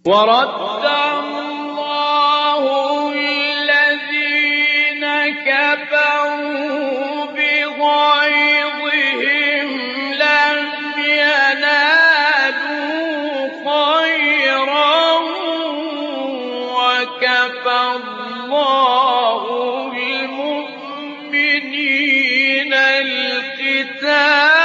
ورد الله الذين كفروا بغيظهم لم ينالوا خيرا وكفى الله المؤمنين القتال